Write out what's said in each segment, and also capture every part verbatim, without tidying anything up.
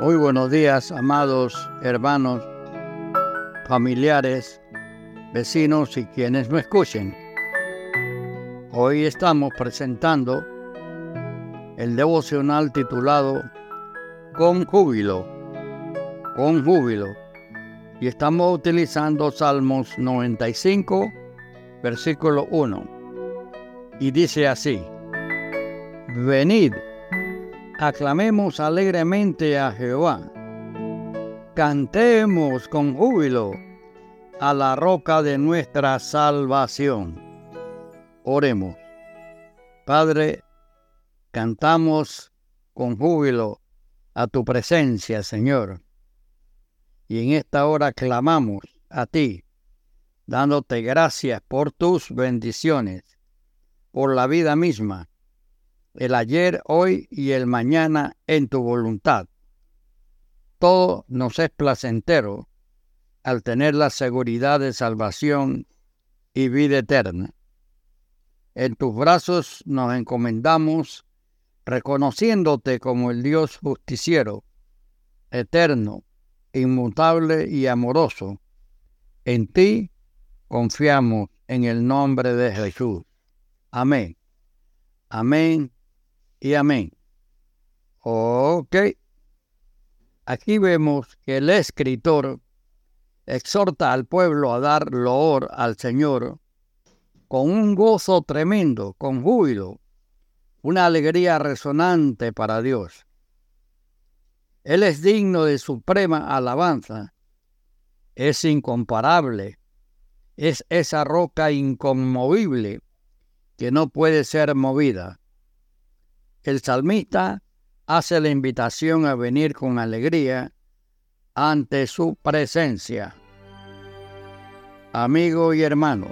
Muy buenos días, amados hermanos, familiares, vecinos y quienes me escuchen. Hoy estamos presentando el devocional titulado Con Júbilo, con Júbilo, y estamos utilizando Salmos noventa y cinco, versículo uno, y dice así: Venid, aclamemos alegremente a Jehová, cantemos con júbilo a la roca de nuestra salvación. Oremos. Padre, cantamos con júbilo a tu presencia, Señor, y en esta hora clamamos a ti, dándote gracias por tus bendiciones, por la vida misma, el ayer, hoy y el mañana en tu voluntad. Todo nos es placentero al tener la seguridad de salvación y vida eterna. En tus brazos nos encomendamos, reconociéndote como el Dios justiciero, eterno, inmutable y amoroso. En ti confiamos en el nombre de Jesús. Amén. Amén y amén. Ok. Aquí vemos que el escritor exhorta al pueblo a dar loor al Señor con un gozo tremendo, con júbilo, una alegría resonante para Dios. Él es digno de suprema alabanza, es incomparable, es esa roca inconmovible que no puede ser movida. El salmista hace la invitación a venir con alegría ante su presencia. Amigo y hermano,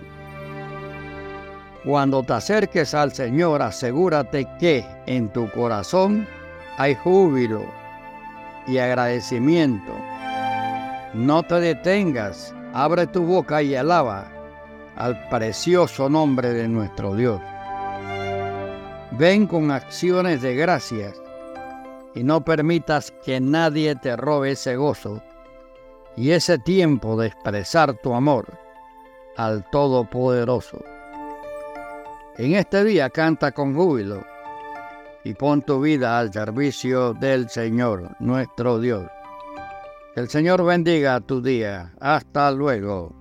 cuando te acerques al Señor, asegúrate que en tu corazón hay júbilo y agradecimiento. No te detengas, abre tu boca y alaba al precioso nombre de nuestro Dios. Ven con acciones de gracias y no permitas que nadie te robe ese gozo y ese tiempo de expresar tu amor al Todopoderoso. En este día canta con júbilo y pon tu vida al servicio del Señor, nuestro Dios. Que el Señor bendiga tu día. Hasta luego.